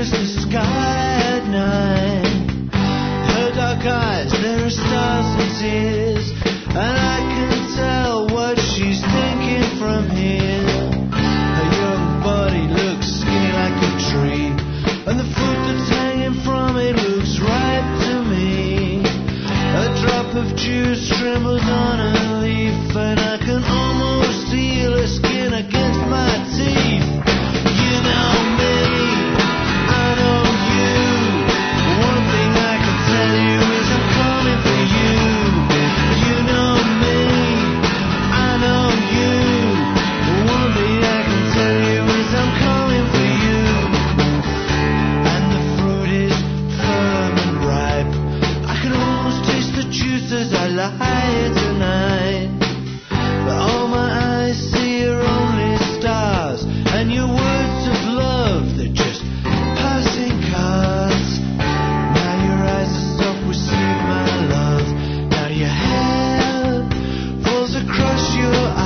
as the sky at night. Her dark eyes, there are stars and tears, and I can tell what she's thinking from here. Her young body looks skinny like a tree, and the fruit that's hanging from it looks ripe to me. A drop of juice trembles on a leaf, and I can almost feel her skin against my teeth. You know me, I know you. One thing I can tell you is I'm coming for you. You know me, I know you. One thing I can tell you is I'm coming for you. And the fruit is firm and ripe. I can almost taste the juice as I lie here tonight. But all my eyes see are only stars, and your words of love, they're just passing cars. Now your eyes are soft with sleep, my love. Now your hair falls across your eyes.